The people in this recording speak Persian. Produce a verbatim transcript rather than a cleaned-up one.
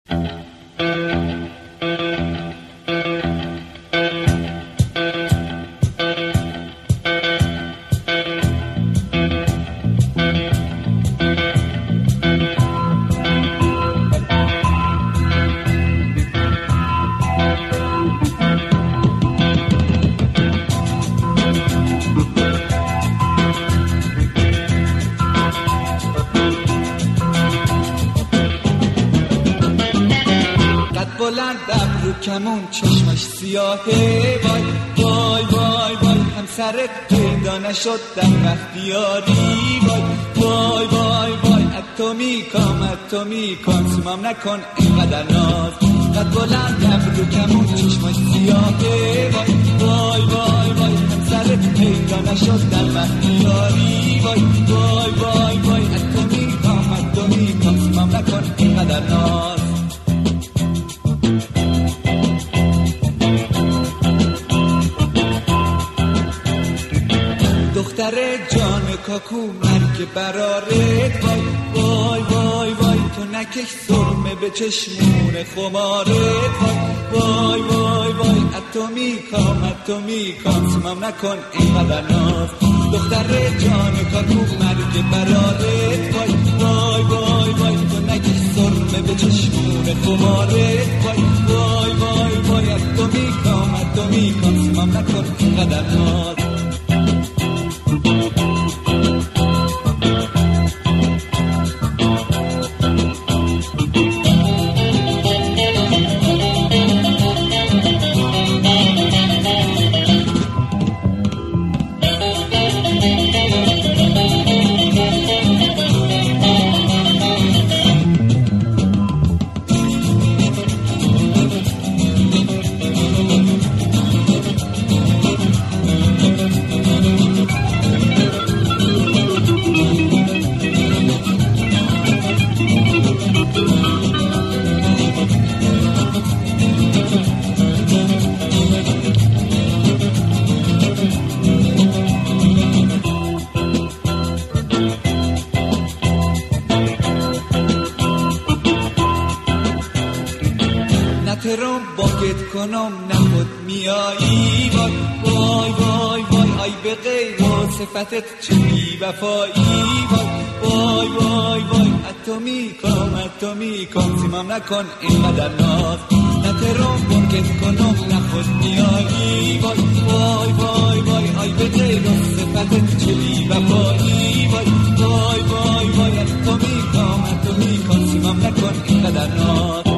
کمون چشمش سیاهه، وای وای وای وای همسرت پیدا نشد در بختیاری، وای وای وای وای اتمیکام اتمیکام سمام نکن اینقدر ناز، قد بلند ابرو کمون چشمش سیاهه، وای وای وای وای همسرت پیدا نشد در بختیاری، وای وای وای وای اتمیکام اتمیکام سمام نکن اینقدر ناز. دختر جان کاکو مرگ برارت، وای وای وای وای تو نکش سرمه به چشمون خمارت، وای وای وای وای اتمیکام اتمیکام سمام نکن اینقدر ناز، دختر جان کاکو مرگ برارت، وای وای وای وای تو نکش سرمه به چشمون خمارت، وای وای وای وای اتمیکام اتمیکام سمام نکن اینقدر ناز. ترام باکت کنم نخود میایی، وای وای وای وای آی به غیر و صفتت چه بی وفایی، وای وای وای وای اتمیکام اتمیکام سمام نکن اینقدر ناز، ترام باکت کنم نخود میایی، وای وای وای وای آی به غیر و صفتت چه بی وفایی، وای وای وای وای اتمیکام اتمیکام سمام نکن اینقدر ناز.